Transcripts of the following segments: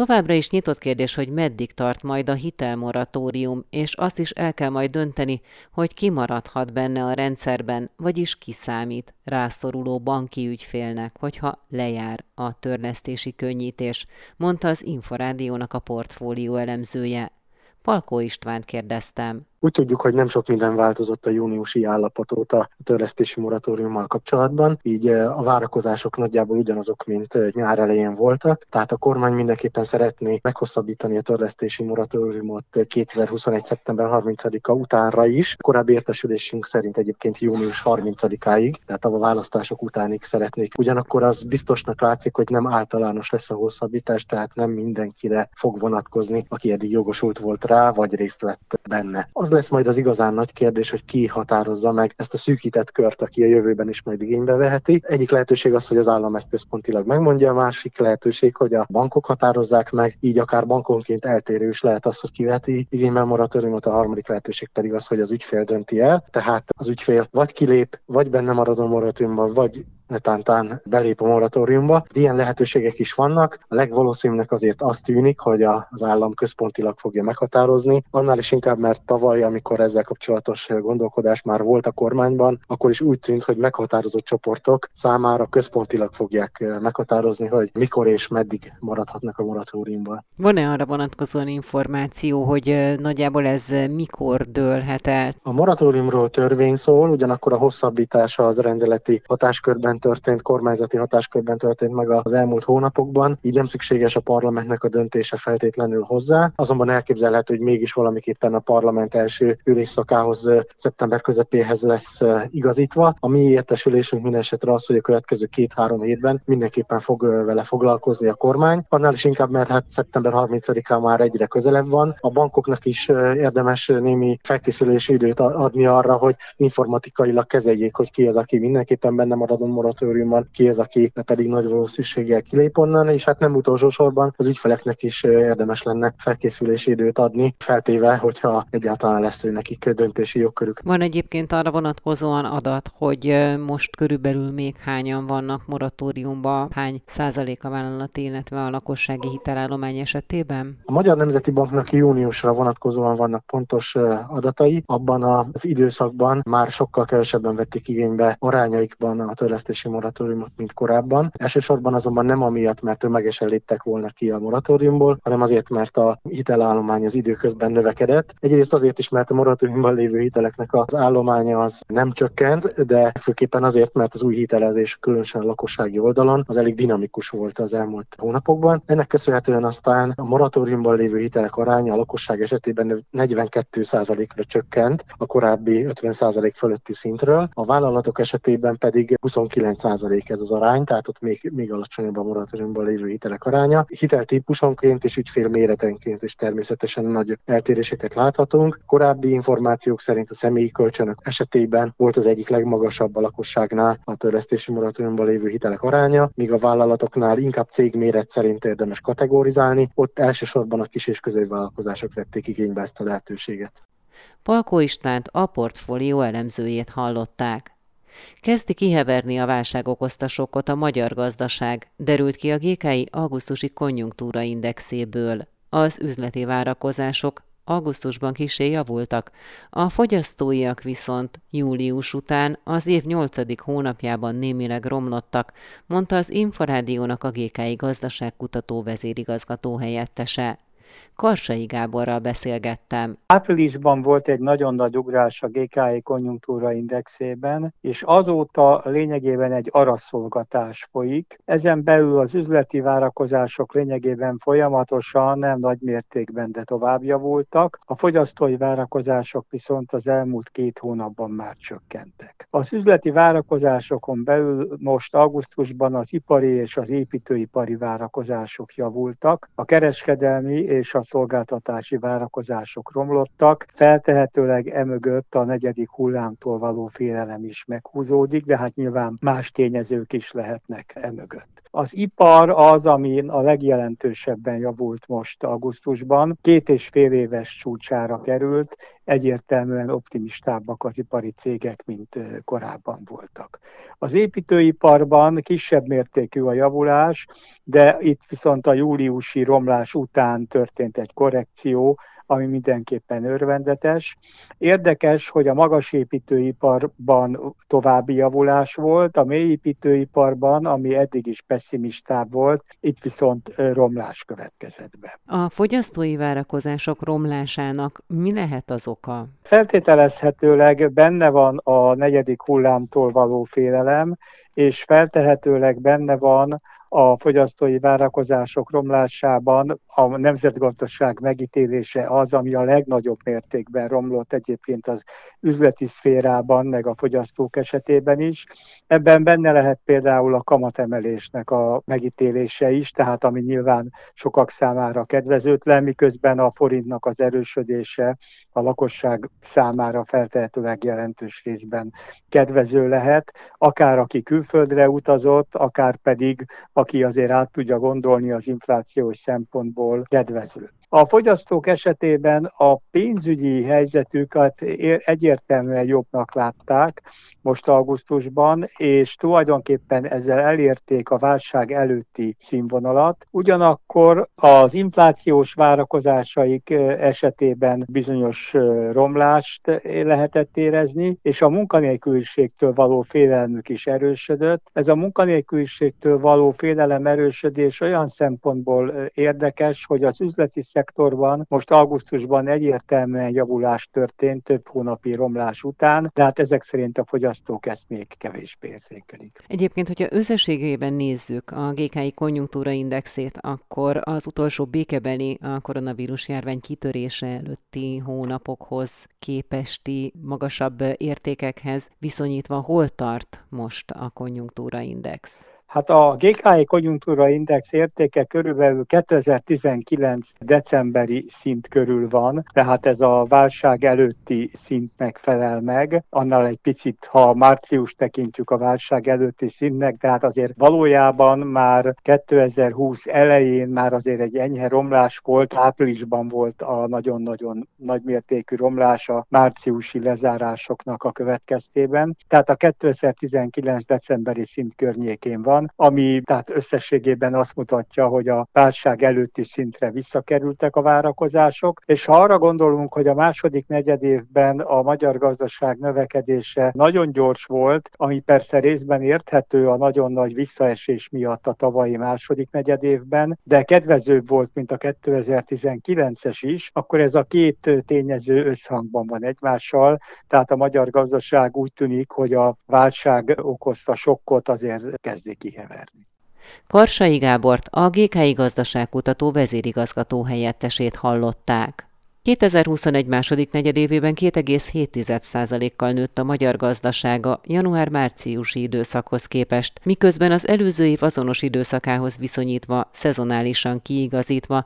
Továbbra is nyitott kérdés, hogy meddig tart majd a hitelmoratórium, és azt is el kell majd dönteni, hogy ki maradhat benne a rendszerben, vagyis ki számít rászoruló banki ügyfélnek, hogyha lejár a törlesztési könnyítés, mondta az Inforádiónak a portfólió elemzője. Palkó Istvánt kérdeztem. Úgy tudjuk, hogy nem sok minden változott a júniusi állapot óta a törlesztési moratóriummal kapcsolatban, így a várakozások nagyjából ugyanazok, mint nyár elején voltak. Tehát a kormány mindenképpen szeretné meghosszabbítani a törlesztési moratóriumot 2021. szeptember 30-a utánra is. Korábbi értesülésünk szerint egyébként június 30-áig, tehát a választások utánig szeretnék. Ugyanakkor az biztosnak látszik, hogy nem általános lesz a hosszabbítás, tehát nem mindenkire fog vonatkozni, aki eddig jogosult volt rá, vagy részt vett benne. Az lesz majd az igazán nagy kérdés, hogy ki határozza meg ezt a szűkített kört, aki a jövőben is majd igénybe veheti. Egyik lehetőség az, hogy az állam ezt központilag megmondja, a másik lehetőség, hogy a bankok határozzák meg, így akár bankonként eltérő is lehet az, hogy ki veheti igénybe a moratóriumot, a harmadik lehetőség pedig az, hogy az ügyfél dönti el. Tehát az ügyfél vagy kilép, vagy benne marad a moratóriumban, vagy netántán belép a moratóriumba. Ilyen lehetőségek is vannak. A legvalószínűbbnek azért azt tűnik, hogy az állam központilag fogja meghatározni. Annál is inkább, mert tavaly, amikor ezzel kapcsolatos gondolkodás már volt a kormányban, akkor is úgy tűnt, hogy meghatározott csoportok számára központilag fogják meghatározni, hogy mikor és meddig maradhatnak a moratóriumban. Van-e arra vonatkozóan információ, hogy nagyjából ez mikor dőlhet el? A moratóriumról törvény szól, ugyanakkor a hosszabbítása az rendeleti hatáskörben történt, kormányzati hatáskörben történt meg az elmúlt hónapokban, így nem szükséges a parlamentnek a döntése feltétlenül hozzá. Azonban elképzelhető, hogy mégis valamiképpen a parlament első ülésszakához szeptember közepéhez lesz igazítva. A mi értesülésünk minden esetre az, hogy a következő 2-3 hétben mindenképpen fog vele foglalkozni a kormány. Annál is inkább, mert hát szeptember 30-án már egyre közelebb van. A bankoknak is érdemes némi felkészülési időt adni arra, hogy informatikailag kezeljék, hogy ki az, aki mindenképpen benne marad a moratóriumban, ki az, aki pedig nagy valószínűséggel kilép onnan, és hát nem utolsó sorban az ügyfeleknek is érdemes lenne felkészülési időt adni, feltéve, hogyha egyáltalán lesz ő nekik döntési jogkörük. Van egyébként arra vonatkozóan adat, hogy most körülbelül még hányan vannak moratóriumban, hány százalék a vállalati, illetve a lakossági hitelállomány esetében? A Magyar Nemzeti Banknak júniusra vonatkozóan vannak pontos adatai. Abban az időszakban már sokkal kevesebben vették igénybe arányaikban a törlesztési moratóriumot, mint korábban. Elsősorban azonban nem amiatt, mert tömegesen léptek volna ki a moratóriumból, hanem azért, mert a hitelállomány az időközben növekedett. Egyrészt azért is, mert a moratóriumban lévő hiteleknek az állománya az nem csökkent, de főképpen azért, mert az új hitelezés, különösen a lakossági oldalon, az elég dinamikus volt az elmúlt hónapokban. Ennek köszönhetően aztán a moratóriumban lévő hitelek aránya a lakosság esetében 42%-ra csökkent a korábbi 50% fölötti szintről. A vállalatok esetében pedig 29% ez az arány, tehát ott még alacsonyabb a moratóriumban lévő hitelek aránya. Hiteltípusonként és ügyfél méretenként is természetesen nagy eltéréseket láthatunk. Korábbi információk szerint a személyi kölcsönök esetében volt az egyik legmagasabb a lakosságnál a törlesztési moratóriumban lévő hitelek aránya, míg a vállalatoknál inkább cégméret szerint érdemes kategorizálni, ott elsősorban a kis és középvállalkozások vették igénybe ezt a lehetőséget. Palkó Istvánt, a portfólió elemzőjét hallották. Kezdi kiheverni a válság okozta sokkot a magyar gazdaság, derült ki a GKI augusztusi konjunktúraindexéből. Az üzleti várakozások augusztusban kissé javultak, a fogyasztóiak viszont július után az év 8. hónapjában némileg romlottak, mondta az Inforádiónak a GKI gazdaságkutató vezérigazgató helyettese. Karsai Gáborral beszélgettem. Áprilisban volt egy nagyon nagy ugrás a GKI konjunktúra indexében, és azóta lényegében egy araszolgatás folyik. Ezen belül az üzleti várakozások lényegében folyamatosan, nem nagy mértékben, de tovább javultak. A fogyasztói várakozások viszont az elmúlt 2 hónapban már csökkentek. Az üzleti várakozásokon belül most augusztusban az ipari és az építőipari várakozások javultak, a kereskedelmi és a szolgáltatási várakozások romlottak, feltehetőleg emögött a 4. hullámtól való félelem is meghúzódik, de hát nyilván más tényezők is lehetnek emögött. Az ipar az, ami a legjelentősebben javult most augusztusban. 2,5 éves csúcsára került, egyértelműen optimistábbak az ipari cégek, mint korábban voltak. Az építőiparban kisebb mértékű a javulás, de itt viszont a júliusi romlás után történt egy korrekció, ami mindenképpen örvendetes. Érdekes, hogy a magasépítőiparban további javulás volt, a mélyépítőiparban, ami eddig is pessimistább volt, itt viszont romlás következett be. A fogyasztói várakozások romlásának mi lehet az oka? Feltételezhetőleg benne van a negyedik hullámtól való félelem, és feltehetőleg benne van a fogyasztói várakozások romlásában a nemzetgazdaság megítélése az, ami a legnagyobb mértékben romlott egyébként az üzleti szférában, meg a fogyasztók esetében is. Ebben benne lehet például a kamatemelésnek a megítélése is, tehát ami nyilván sokak számára kedvezőtlen, miközben a forintnak az erősödése a lakosság számára feltehetőleg jelentős részben kedvező lehet, akár aki külföldre utazott, akár pedig aki azért át tudja gondolni az inflációs szempontból kedvező. A fogyasztók esetében a pénzügyi helyzetüket egyértelműen jobbnak látták most augusztusban, és tulajdonképpen ezzel elérték a válság előtti színvonalat. Ugyanakkor az inflációs várakozásaik esetében bizonyos romlást lehetett érezni, és a munkanélküliségtől való félelmük is erősödött. Ez a munkanélküliségtől való félelem erősödés olyan szempontból érdekes, hogy az üzleti szektorban most augusztusban egyértelműen javulás történt több hónapi romlás után, de hát ezek szerint a fogyasztók ezt még kevésbé érzékelik. Egyébként, hogyha összességében nézzük a GKI konjunktúraindexét, akkor az utolsó békebeli a koronavírus járvány kitörése előtti hónapokhoz képesti magasabb értékekhez viszonyítva hol tart most a konjunktúraindex? Hát a GKI konjunktúraindex értéke körülbelül 2019 decemberi szint körül van, tehát ez a válság előtti szintnek felel meg, annál egy picit, ha március tekintjük a válság előtti szintnek, tehát azért valójában már 2020 elején már azért egy enyhe romlás volt, áprilisban volt a nagyon-nagyon nagymértékű romlás a márciusi lezárásoknak a következtében, tehát a 2019 decemberi szint környékén van, ami tehát összességében azt mutatja, hogy a válság előtti szintre visszakerültek a várakozások, és ha arra gondolunk, hogy a második negyedévben a magyar gazdaság növekedése nagyon gyors volt, ami persze részben érthető a nagyon nagy visszaesés miatt a tavalyi második negyedévben, de kedvezőbb volt, mint a 2019-es is, akkor ez a két tényező összhangban van egymással, tehát a magyar gazdaság úgy tűnik, hogy a válság okozta sokkot azért kezdi kiheverni. Karsai Gábort, a GKI gazdaságkutató vezérigazgató helyettesét hallották. 2021 második negyedévében 2,7%-kal nőtt a magyar gazdasága január-márciusi időszakhoz képest, miközben az előző év azonos időszakához viszonyítva, szezonálisan kiigazítva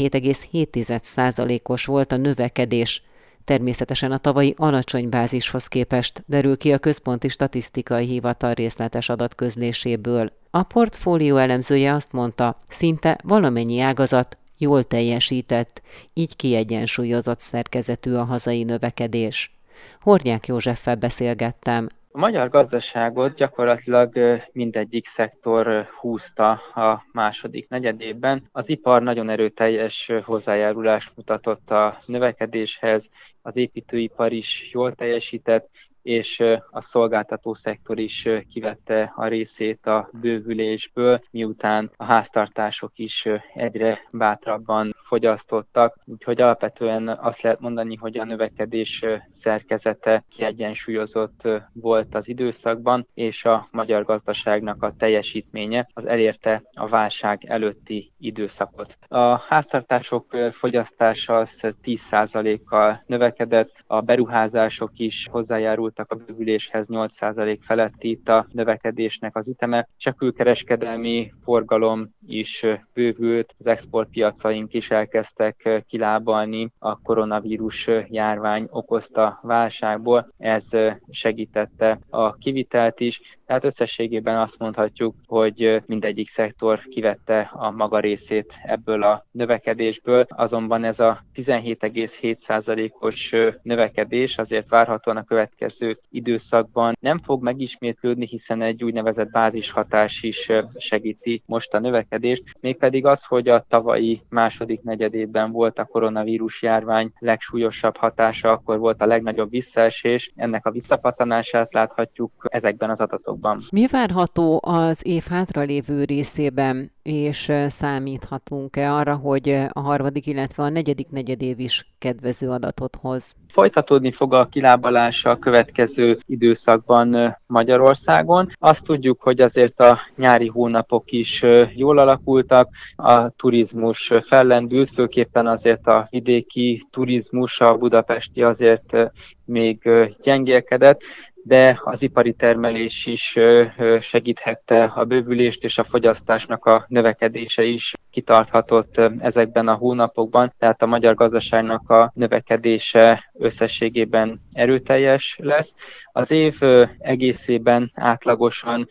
17,7%-os volt a növekedés. Természetesen a tavalyi alacsony bázishoz képest, derül ki a Központi Statisztikai Hivatal részletes adatközléséből. A portfólió elemzője azt mondta, szinte valamennyi ágazat jól teljesített, így kiegyensúlyozott szerkezetű a hazai növekedés. Hornyák Józseffel beszélgettem. A magyar gazdaságot gyakorlatilag mindegyik szektor húzta a második negyedében. Az ipar nagyon erőteljes hozzájárulást mutatott a növekedéshez, az építőipar is jól teljesített, és a szolgáltató szektor is kivette a részét a bővülésből, miután a háztartások is egyre bátrabban fogyasztottak. Úgyhogy alapvetően azt lehet mondani, hogy a növekedés szerkezete kiegyensúlyozott volt az időszakban, és a magyar gazdaságnak a teljesítménye az elérte a válság előtti időszakot. A háztartások fogyasztása az 10%-kal növekedett, a beruházások is hozzájárultak hozzájárultak a bővüléshez, 8% feletti itt a növekedésnek az üteme, és a külkereskedelmi forgalom is bővült, az exportpiacaink is elkezdtek kilábalni a koronavírus járvány okozta válságból, ez segítette a kivitelt is, tehát összességében azt mondhatjuk, hogy mindegyik szektor kivette a maga részét ebből a növekedésből, azonban ez a 17,7%-os növekedés azért várhatóan a következő időszakban nem fog megismétlődni, hiszen egy úgynevezett bázishatás is segíti most a növekedést, mégpedig az, hogy a tavalyi második negyedében volt a koronavírus járvány legsúlyosabb hatása, akkor volt a legnagyobb visszaesés, ennek a visszapattanását láthatjuk ezekben az adatokban. Mi várható az év hátralévő részében, és számíthatunk-e arra, hogy a harmadik, illetve a negyedik negyedév is kedvező adatot hoz? Folytatódni fog a kilábalás a következő időszakban Magyarországon. Azt tudjuk, hogy azért a nyári hónapok is jól alakultak, a turizmus fellendült, főképpen azért a vidéki turizmus, a budapesti azért még gyengélkedett, de az ipari termelés is segíthette a bővülést, és a fogyasztásnak a növekedése is kitarthatott ezekben a hónapokban, tehát a magyar gazdaságnak a növekedése összességében erőteljes lesz. Az év egészében átlagosan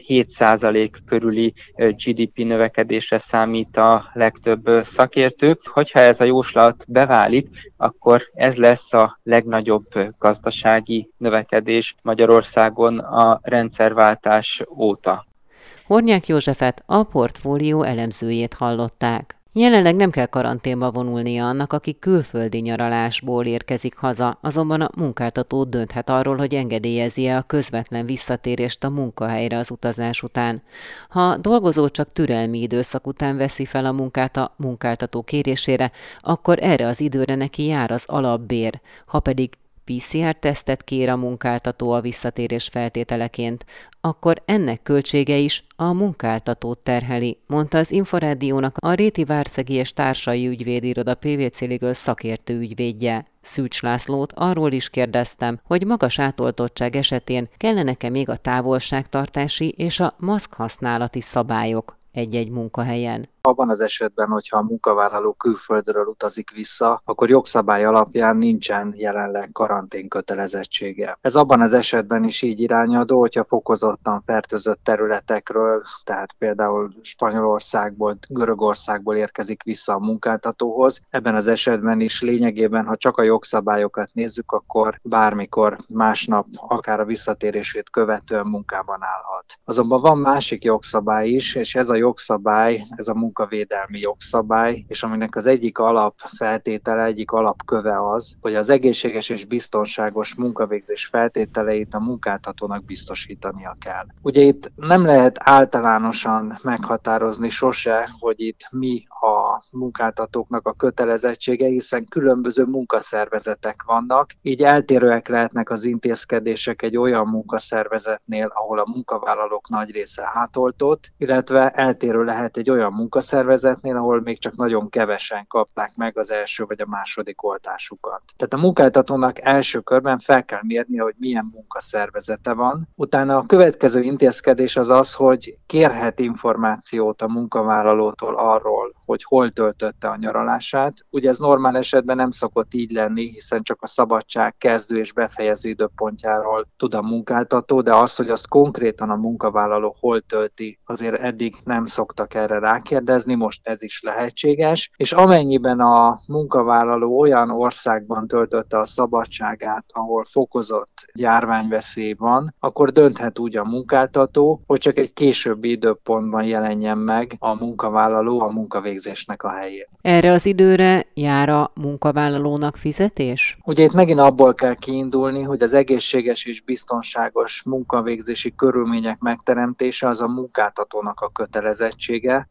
7% körüli GDP növekedésre számít a legtöbb szakértő. Hogyha ez a jóslat beválik, akkor ez lesz a legnagyobb gazdasági növekedés Magyarországon a rendszerváltás óta. Hornyák Józsefet, a Portfólió elemzőjét hallották. Jelenleg nem kell karanténba vonulnia annak, aki külföldi nyaralásból érkezik haza, azonban a munkáltató dönthet arról, hogy engedélyezi-e a közvetlen visszatérést a munkahelyre az utazás után. Ha a dolgozó csak türelmi időszak után veszi fel a munkát a munkáltató kérésére, akkor erre az időre neki jár az alapbér, ha pedig PCR-tesztet kér a munkáltató a visszatérés feltételeként, akkor ennek költsége is a munkáltatót terheli, mondta az Inforádiónak a Réti Várszegi és Társai Ügyvédiroda PVC Legal szakértő ügyvédje. Szűcs Lászlót arról is kérdeztem, hogy magas átoltottság esetén kellenek-e még a távolságtartási és a maszk használati szabályok egy-egy munkahelyen. Abban az esetben, hogyha a munkavállaló külföldről utazik vissza, akkor jogszabály alapján nincsen jelenleg karantén kötelezettsége. Ez abban az esetben is így irányadó, hogyha fokozottan fertőzött területekről, tehát például Spanyolországból, Görögországból érkezik vissza a munkáltatóhoz. Ebben az esetben is lényegében, ha csak a jogszabályokat nézzük, akkor bármikor másnap, akár a visszatérését követően munkában állhat. Azonban van másik jogszabály is, és ez a jogszabály, ez a munkavédelmi jogszabály, és aminek az egyik alapfeltétele, egyik alapköve az, hogy az egészséges és biztonságos munkavégzés feltételeit a munkáltatónak biztosítania kell. Ugye itt nem lehet általánosan meghatározni sose, hogy itt mi a munkáltatóknak a kötelezettsége, hiszen különböző munkaszervezetek vannak, így eltérőek lehetnek az intézkedések egy olyan munkaszervezetnél, ahol a munkavállalók nagy része átoltott, illetve eltérő lehet egy olyan munkaszervezetnél, ahol még csak nagyon kevesen kapták meg az első vagy a második oltásukat. Tehát a munkáltatónak első körben fel kell mérnie, hogy milyen munkaszervezete van. Utána a következő intézkedés az az, hogy kérhet információt a munkavállalótól arról, hogy hol töltötte a nyaralását. Ugye ez normál esetben nem szokott így lenni, hiszen csak a szabadság kezdő és befejező időpontjáról tud a munkáltató, de az, hogy azt konkrétan a munkavállaló hol tölti, azért eddig nem szoktak erre rákérdezni, most ez is lehetséges, és amennyiben a munkavállaló olyan országban töltötte a szabadságát, ahol fokozott járványveszély van, akkor dönthet úgy a munkáltató, hogy csak egy későbbi időpontban jelenjen meg a munkavállaló a munkavégzésnek a helyén. Erre az időre jár a munkavállalónak fizetés? Ugye itt megint abból kell kiindulni, hogy az egészséges és biztonságos munkavégzési körülmények megteremtése az a munkáltatónak a kötelezettsége. Hogyha ez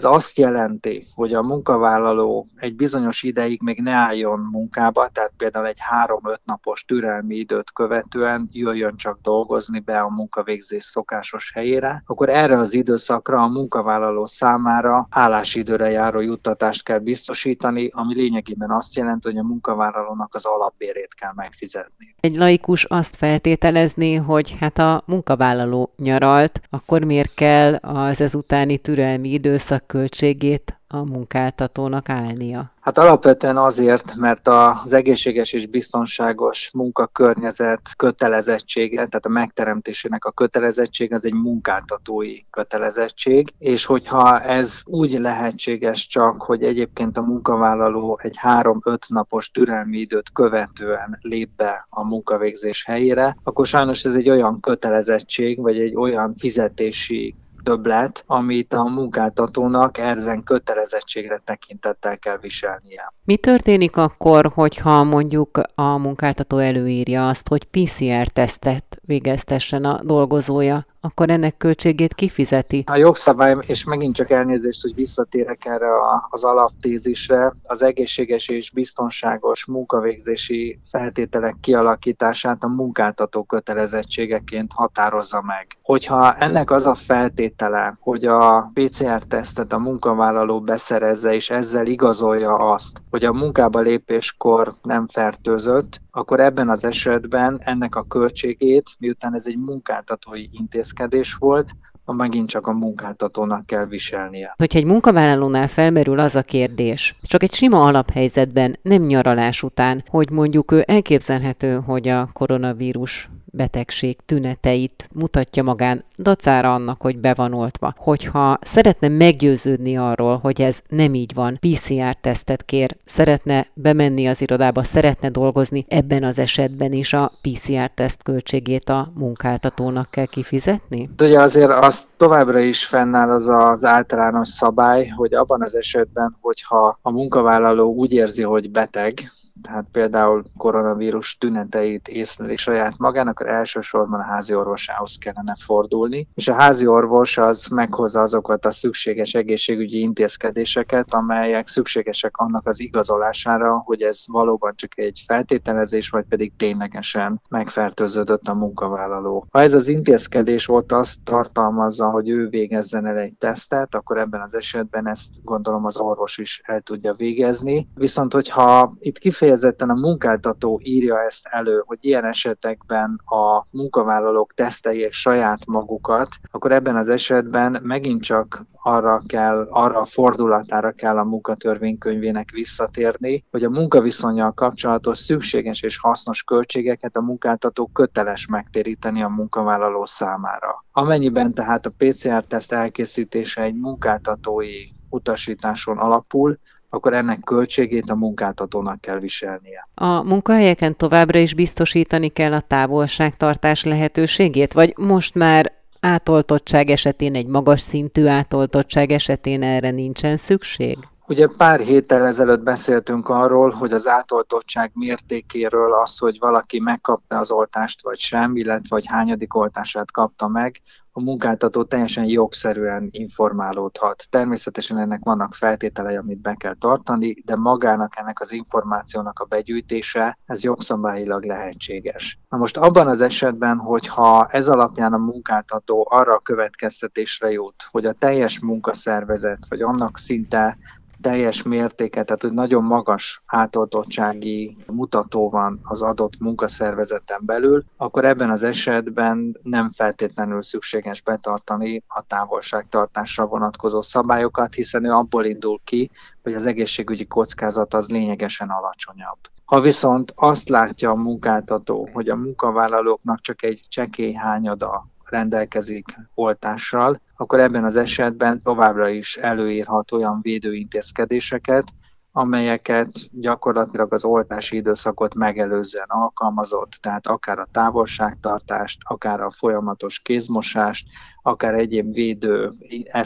azt jelenti, hogy a munkavállaló egy bizonyos ideig még ne álljon munkába, tehát például egy 3-5 napos türelmi időt követően jöjjön csak dolgozni be a munkavégzés szokásos helyére, akkor erre az időszakra a munkavállaló számára állásidőre járó juttatást kell biztosítani, ami lényegében azt jelenti, hogy a munkavállalónak az alapbérét kell megfizetni. Egy laikus azt feltételezné, hogy hát a munkavállaló nyaralt, akkor miért kell az ezutáni türelmi időszak költségét a munkáltatónak állnia? Hát alapvetően azért, mert az egészséges és biztonságos munkakörnyezet kötelezettsége, tehát a megteremtésének a kötelezettség az egy munkáltatói kötelezettség, és hogyha ez úgy lehetséges csak, hogy egyébként a munkavállaló egy 3-5 napos türelmi időt követően lép be a munkavégzés helyére, akkor sajnos ez egy olyan kötelezettség, vagy egy olyan fizetési többlet, amit a munkáltatónak ezen kötelezettségre tekintettel kell viselnie. Mi történik akkor, hogyha mondjuk a munkáltató előírja azt, hogy PCR-tesztet végeztessen a dolgozója, akkor ennek költségét kifizeti? A jogszabály, és megint csak elnézést, hogy visszatérek erre az alaptézisre, az egészséges és biztonságos munkavégzési feltételek kialakítását a munkáltató kötelezettségeként határozza meg. Hogyha ennek az a feltétele, hogy a PCR-tesztet a munkavállaló beszerezze, és ezzel igazolja azt, hogy a munkába lépéskor nem fertőzött, akkor ebben az esetben ennek a költségét, miután ez egy munkáltatói intézkedés volt, megint csak a munkáltatónak kell viselnie. Hogyha egy munkavállalónál felmerül az a kérdés, csak egy sima alaphelyzetben, nem nyaralás után, hogy mondjuk elképzelhető, hogy a koronavírus betegség tüneteit mutatja magán, dacára annak, hogy be van oltva. Hogyha szeretne meggyőződni arról, hogy ez nem így van, PCR-tesztet kér, szeretne bemenni az irodába, szeretne dolgozni, ebben az esetben is a PCR-teszt költségét a munkáltatónak kell kifizetni? Ugye azért az továbbra is fennáll az általános szabály, hogy abban az esetben, hogyha a munkavállaló úgy érzi, hogy beteg, tehát például koronavírus tüneteit észleli saját magán, akkor elsősorban a házi orvosához kellene fordulni, és a házi orvos az meghozza azokat a szükséges egészségügyi intézkedéseket, amelyek szükségesek annak az igazolására, hogy ez valóban csak egy feltételezés, vagy pedig ténylegesen megfertőződött a munkavállaló. Ha ez az intézkedés ott azt tartalmazza, hogy ő végezzen el egy tesztet, akkor ebben az esetben ezt gondolom az orvos is el tudja végezni. Viszont hogyha itt kifejezetten a munkáltató írja ezt elő, hogy ilyen esetekben a munkavállalók teszteljék saját magukat, akkor ebben az esetben megint csak arra a fordulatára kell a munkatörvénykönyvének visszatérni, hogy a munkaviszonnyal kapcsolatos szükséges és hasznos költségeket a munkáltató köteles megtéríteni a munkavállaló számára. Amennyiben tehát a PCR-teszt elkészítése egy munkáltatói utasításon alapul, akkor ennek költségét a munkáltatónak kell viselnie. A munkahelyeken továbbra is biztosítani kell a távolságtartás lehetőségét, vagy most már átoltottság esetén, egy magas szintű átoltottság esetén erre nincsen szükség? Ugye pár héttel ezelőtt beszéltünk arról, hogy az átoltottság mértékéről az, hogy valaki megkapta az oltást vagy sem, illetve hogy hányadik oltását kapta meg, a munkáltató teljesen jogszerűen informálódhat. Természetesen ennek vannak feltételei, amit be kell tartani, de magának ennek az információnak a begyűjtése, ez jogszabályilag lehetséges. Na most abban az esetben, hogyha ez alapján a munkáltató arra a következtetésre jut, hogy a teljes munkaszervezet, vagy annak szinte teljes mértéke, tehát hogy nagyon magas átoltottsági mutató van az adott munkaszervezeten belül, akkor ebben az esetben nem feltétlenül szükséges betartani a távolságtartásra vonatkozó szabályokat, hiszen ő abból indul ki, hogy az egészségügyi kockázat az lényegesen alacsonyabb. Ha viszont azt látja a munkáltató, hogy a munkavállalóknak csak egy csekély hányada rendelkezik oltással, akkor ebben az esetben továbbra is előírhat olyan védőintézkedéseket, amelyeket gyakorlatilag az oltási időszakot megelőzően alkalmazott, tehát akár a távolságtartást, akár a folyamatos kézmosást, akár egyéb védő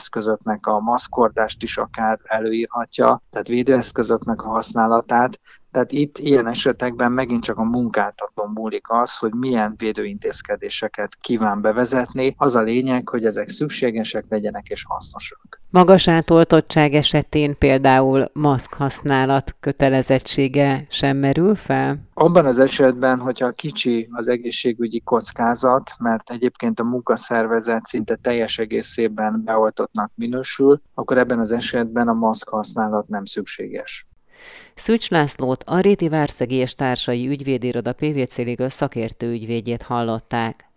eszközöknek a maszkordást is akár előírhatja, tehát védőeszközöknek a használatát, Tehát itt ilyen esetekben megint csak a munkáltatón múlik az, hogy milyen védőintézkedéseket kíván bevezetni. Az a lényeg, hogy ezek szükségesek legyenek és hasznosak. Magas átoltottság esetén például maszk használat kötelezettsége sem merül fel? Abban az esetben, hogyha kicsi az egészségügyi kockázat, mert egyébként a munkaszervezet szinte teljes egészében beoltottnak minősül, akkor ebben az esetben a maszk használat nem szükséges. Szűcs Lászlót, a Réti Várszegi és Társai Ügyvédiroda PVC Legal szakértő ügyvédjét hallották.